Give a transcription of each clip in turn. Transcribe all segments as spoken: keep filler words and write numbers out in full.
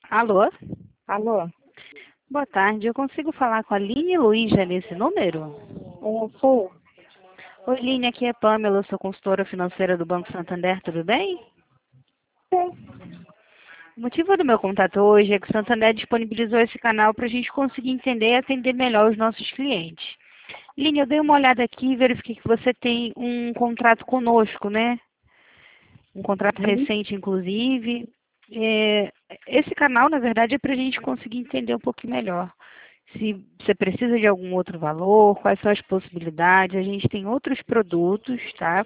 Alô? Alô? Boa tarde, eu consigo falar com a Line Luísa nesse número? Eu sou. Oi, Line, aqui é Pamela, eu sou consultora financeira do Banco Santander, tudo bem? Sim. O motivo do meu contato hoje é que o Santander disponibilizou esse canal para a gente conseguir entender e atender melhor os nossos clientes. Line, eu dei uma olhada aqui e verifiquei que você tem um contrato conosco, né? Um contrato recente, inclusive. É, esse canal, na verdade, é para a gente conseguir entender um pouquinho melhor. Se você precisa de algum outro valor, quais são as possibilidades. A gente tem outros produtos, tá?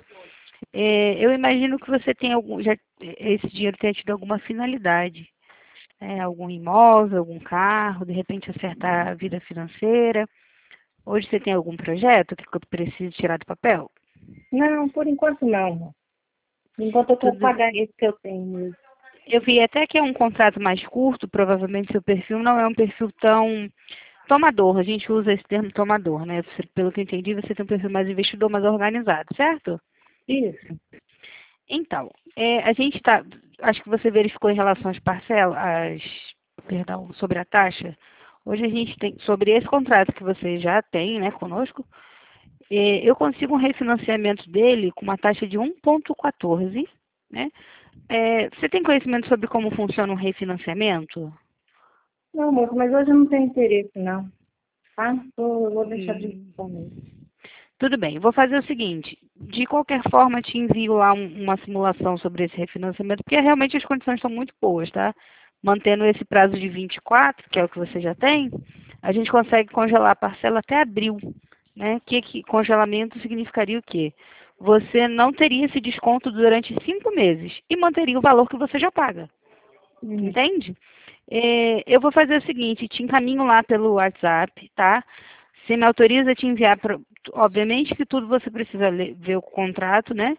É, eu imagino que você tem algum, já, esse dinheiro tenha tido alguma finalidade. É, algum imóvel, algum carro, de repente acertar a vida financeira. Hoje você tem algum projeto que eu preciso tirar do papel? Não, por enquanto não. Por enquanto eu vou Tudo, pagar esse que eu tenho mesmo. eu vi até que é um contrato mais curto, provavelmente seu perfil não é um perfil tão tomador. A gente usa esse termo tomador, né? Você, pelo que eu entendi, você tem um perfil mais investidor, mais organizado, certo? Isso. Então, é, a gente está, acho que você verificou em relação às parcelas, às, perdão, sobre a taxa. Hoje a gente tem, sobre esse contrato que você já tem, né, conosco, é, eu consigo um refinanciamento dele com uma taxa de um vírgula quatorze, né? É, você tem conhecimento sobre como funciona um refinanciamento? Não, moço, mas hoje eu não tenho interesse, não. Tá? Tô, eu vou deixar de Hum. comer. Tudo bem, vou fazer o seguinte, de qualquer forma te envio lá um- uma simulação sobre esse refinanciamento, porque realmente as condições são muito boas, tá? Mantendo esse prazo de vinte e quatro, que é o que você já tem, a gente consegue congelar a parcela até abril, né? Que, que congelamento significaria o quê? Você não teria esse desconto durante cinco meses e manteria o valor que você já paga, Hum. entende? É, eu vou fazer o seguinte, te encaminho lá pelo WhatsApp, tá? Você me autoriza a te enviar, pro- obviamente que tudo você precisa ler- ver o contrato, né?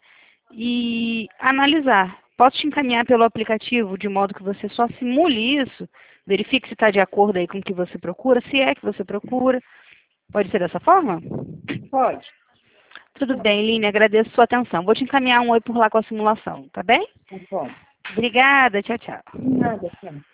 E analisar. Posso te encaminhar pelo aplicativo de modo que você só simule isso, verifique se está de acordo aí com o que você procura, se é que você procura. Pode ser dessa forma? Pode. Tudo bem, Line, agradeço sua atenção. Vou te encaminhar um oi por lá com a simulação, tá bem? Pode. Obrigada, tchau, tchau. Nada, tchau.